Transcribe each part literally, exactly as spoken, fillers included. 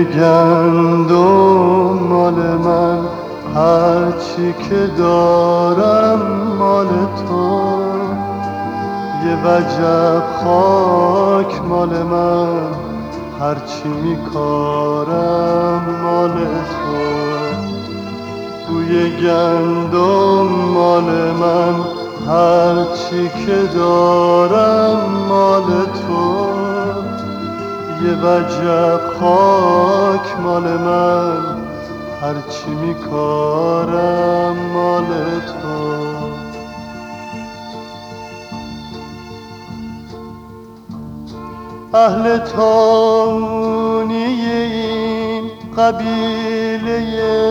گندم مال من، هرچی که دارم مال تو. یه وجب خاک مال من، هرچی میکارم مال تو. بوی گندم مال من، هرچی که دارم مال تو. یه وجب خاک مال من، هرچی میکارم مال تو. اهل تاونی این قبیله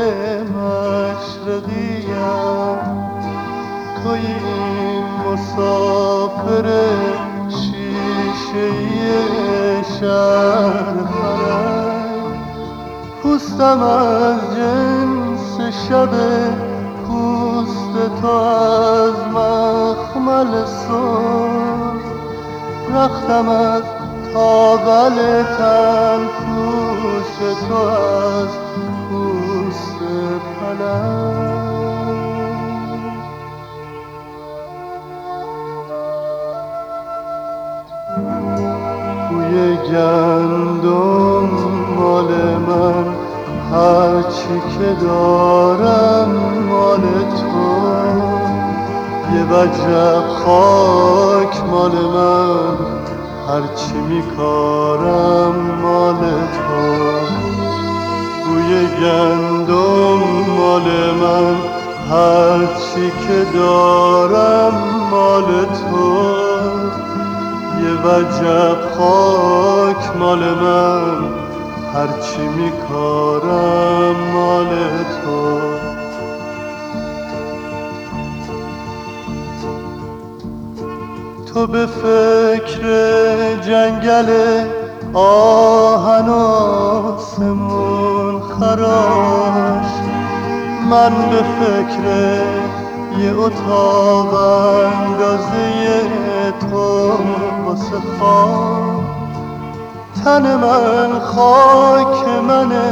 مشرقیم، توی این مسافر شیشه‌ای شهر. پوستم از جنس شب پوست تو، از مخمل سرخ. رختم از تاول تن پوش تو، از پوست پلنگ. بوی گندم مال من، هرچی که دارم مال تو. یه وجب خاک مال من، هرچی میکارم مال تو. بوی گندم مال من، هرچی که دارم مال تو. یه وجب خاک مال من، هرچی میکارم مال تو. تو به فکر جنگل آهن آسمون خراش، من به فکر یه اتاق اندازه تو واسه خواب. تن من خاک منه،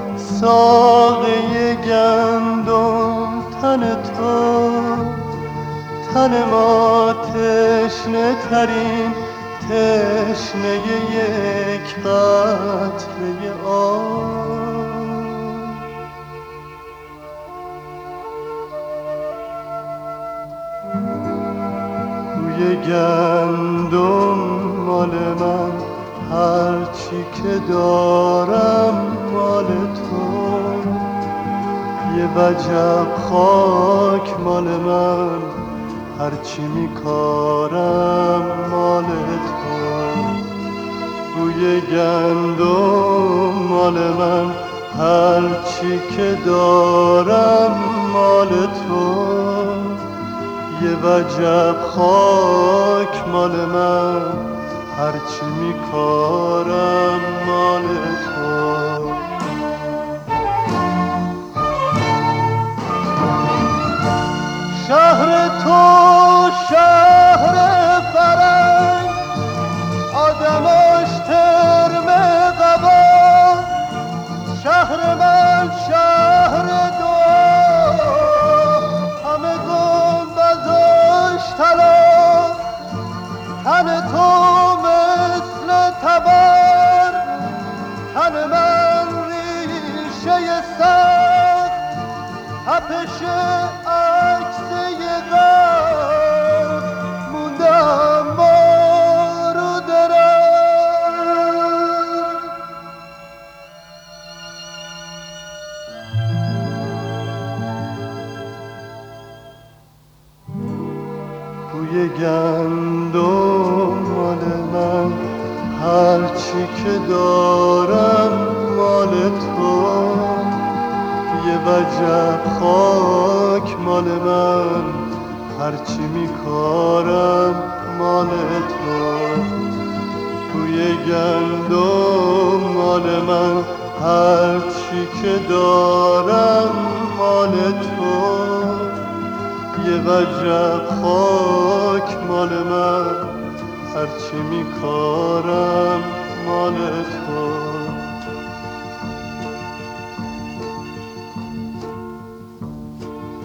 ساقه گندم تن تو. تن ما تشنه ترین تشنه یک قطره آب. بوی گندم مال من، هرچی که دارم مال تو. یه وجب خاک مال من، هرچی میکارم مال تو. بوی گندم مال من، هرچی که دارم مال تو. یه وجب خاک مال من، هرچی میکارم مال تو. شهر تو شهر فرنگ، آدماش ترم قبا. شهر من شهر دعا، همه گنبداش طلا. تن تو مثل تبر، تن من ریشه سخت. تپش عکس یه غرب موندم ما رو درم. بوی گندم مال من، هرچی که دارم مال تو. یه وجب خاک مال من، هرچی میکارم مال تو. بوی گندم مال من، هرچی که دارم مال تو. یه وجب خاک مال من، هرچی میکارم مال تو.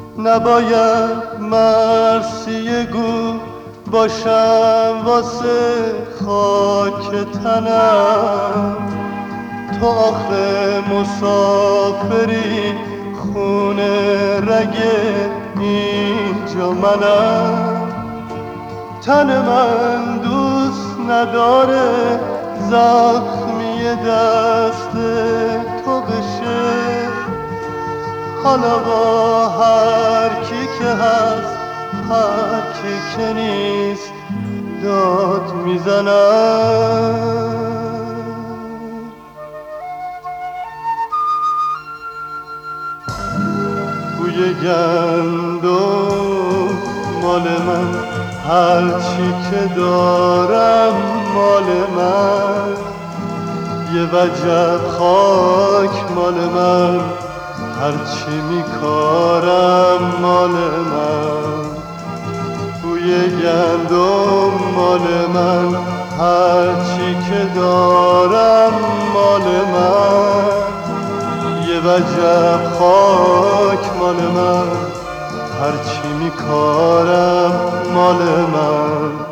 نباید مرثیه گو باشم واسه خاک تنم، تو آخه مسافری خونه رگ اینجا منم. تن من دوست نداره زخمی دست تو بشه، حالا با هر کی که هست هر کی که نیست داد میزنم. بوی گندم مال من، هر چی که دارم مال من، یه وجب خاک مال من، هر چی میکارم مال من. بوی گندم مال من، هر چی که دارم مال من، یه وجب خاک مال من، هر چی میکارم مال من.